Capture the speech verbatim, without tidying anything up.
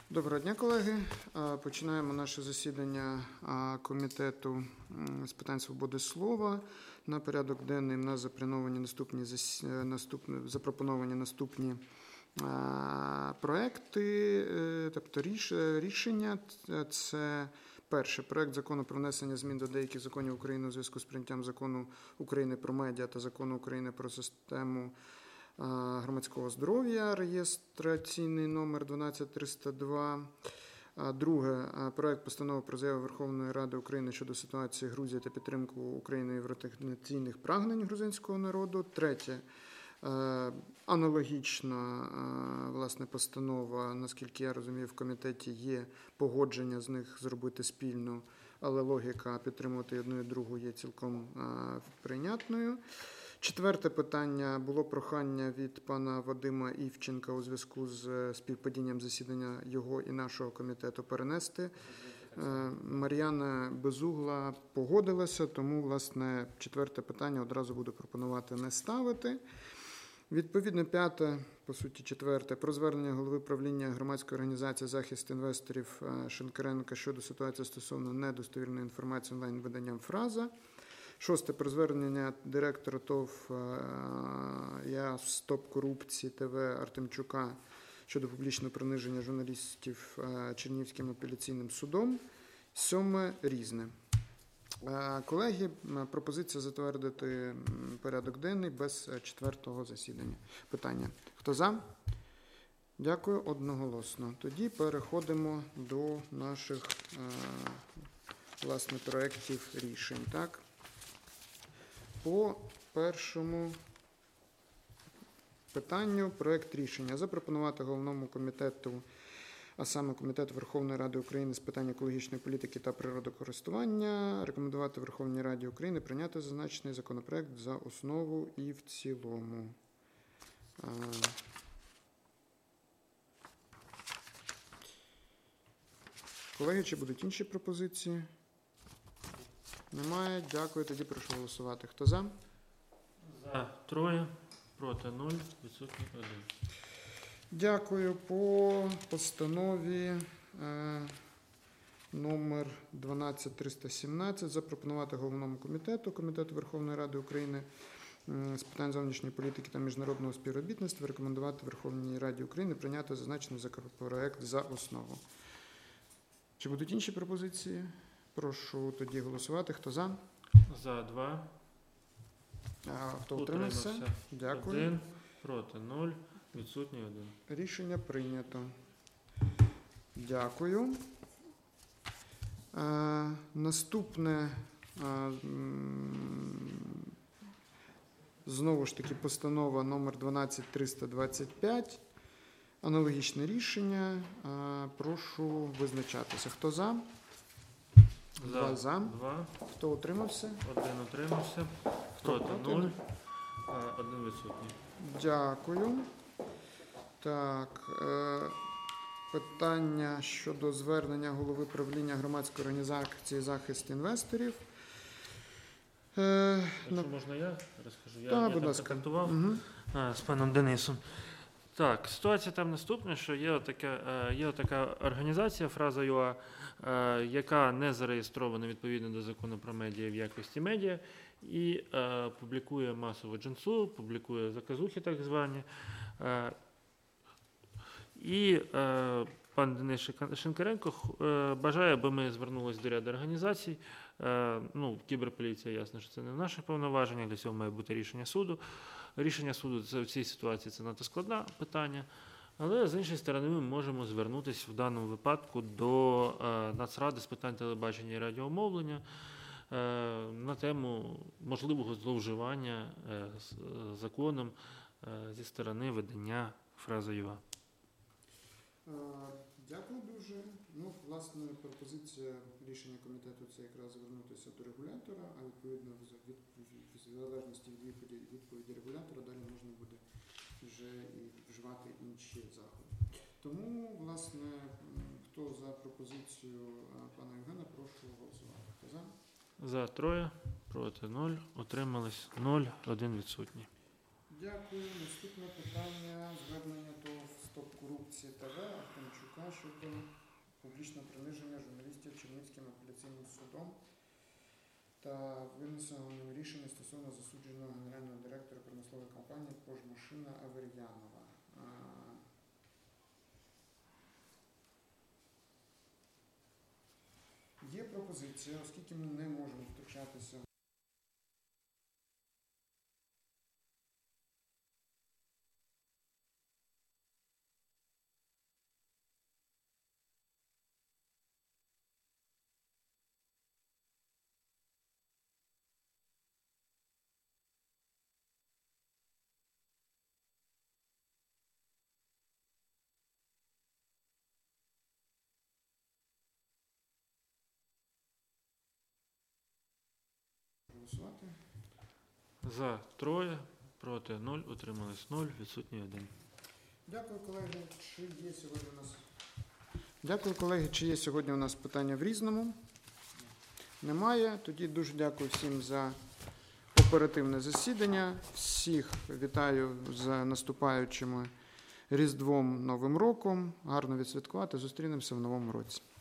Доброго дня, колеги. Починаємо наше засідання Комітету з питань свободи слова. На порядок денний в нас запропоновані наступні, наступні, запропоновані наступні проекти, тобто рішення. Це перше. Проект закону про внесення змін до деяких законів України у зв'язку з прийняттям закону України про медіа та закону України про систему громадського здоров'я, реєстраційний номер дванадцять триста два. Друге. Проект постанови про заяву Верховної Ради України щодо ситуації Грузії та підтримку України євроінтеграційних прагнень грузинського народу. Третє. Аналогічна, власне, постанова, наскільки я розумію, в комітеті є погодження з них зробити спільно, але логіка підтримувати одну і другу є цілком прийнятною. Четверте питання. Було прохання від пана Вадима Івченка у зв'язку з співпадінням засідання його і нашого комітету перенести. Мар'яна Безугла погодилася, тому, власне, четверте питання одразу буду пропонувати не ставити. Відповідно, п'яте, по суті, четверте, про звернення голови правління громадської організації «Захист інвесторів» Шинкаренка щодо ситуації стосовно недостовірної інформації онлайн-виданням «Фраза». Шосте. Про звернення директора ТОВ «Я Стоп корупції ТВ» Артемчука щодо публічного приниження журналістів Чернігівським апеляційним судом. Сьоме. Різне. Колеги, пропозиція затвердити порядок денний без четвертого засідання. Питання. Хто за? Дякую. Одноголосно. Тоді переходимо до наших, власне, проєктів рішень. Так? По першому питанню проект рішення запропонувати головному комітету, а саме Комітету Верховної Ради України з питань екологічної політики та природокористування, рекомендувати Верховній Раді України прийняти зазначений законопроект за основу і в цілому. Колеги, чи будуть інші пропозиції? Немає. Дякую. Тоді прошу голосувати. Хто за? За троє, проти нуль, відсутній один. Дякую. По постанові е, номер дванадцять триста сімнадцять запропонувати головному комітету, Комітету Верховної Ради України е, з питань зовнішньої політики та міжнародного співробітництва рекомендувати Верховній Раді України прийняти зазначений законопроект за основу. Чи будуть інші пропозиції? Прошу тоді голосувати. Хто за? За два. А, хто утримався? Дякую. Один, проти нуль, відсутній один. Рішення прийнято. Дякую. А, наступне, а, знову ж таки, постанова номер дванадцять триста двадцять п'ять. Аналогічне рішення. А, прошу визначатися. Хто за? За. Два за. Два. Хто утримався? Один утримався. Хто проти проти? нуль. Один відсутній. Дякую. Так. Е, питання щодо звернення голови правління громадської організації «Захист інвесторів». Е, Якщо на... можна я розкажу? Я, так, я будь так ласка. контактував Угу. а, з паном Денисом. Так, ситуація там наступна, що є така, є така організація «Фраза.ua», яка не зареєстрована відповідно до закону про медіа в якості медіа і е, публікує масову джинсу, публікує заказухи так звані. Е, і е, пан Денис Шинкаренко е, бажає, аби ми звернулися до ряду організацій. Е, ну, кіберполіція, ясно, що це не в наших повноваженнях, для цього має бути рішення суду. Рішення суду це, в цій ситуації це надто складне питання, але з іншої сторони ми можемо звернутися в даному випадку до е, Нацради з питань телебачення і радіомовлення е, на тему можливого зловживання е, з, е, законом е, зі сторони видання «Фраза.ua». Дякую дуже. Ну, власне, пропозиція рішення комітету – це якраз звернутися до регулятора, а відповідно в залежності від відповіді, відповіді регулятора далі можна буде вже і вживати інші заходи. Тому, власне, хто за пропозицію пана Євгена, прошу голосувати. Хто за? За троє, проти нуль, утримались нуль, один відсутній. Дякую. Наступне питання – звернення до «Стоп корупції ТВ» Артемчука щодо публічного приниження журналістів Чернівським апеляційним судом та винесеного ним рішення стосовно засудженого генерального директора промислової компанії «Кожмашина» Авер'янова. А, Є пропозиція, оскільки ми не можемо втручатися голосувати. За троє, проти нуль, утримались нуль, відсутній один. Дякую, колеги. Чи є сьогодні у нас? Дякую, колеги. Чи є сьогодні у нас питання в Різному? Немає. Тоді дуже дякую всім за оперативне засідання. Всіх вітаю з наступаючими Різдвом, Новим роком. Гарно відсвяткувати. Зустрінемося в новому році.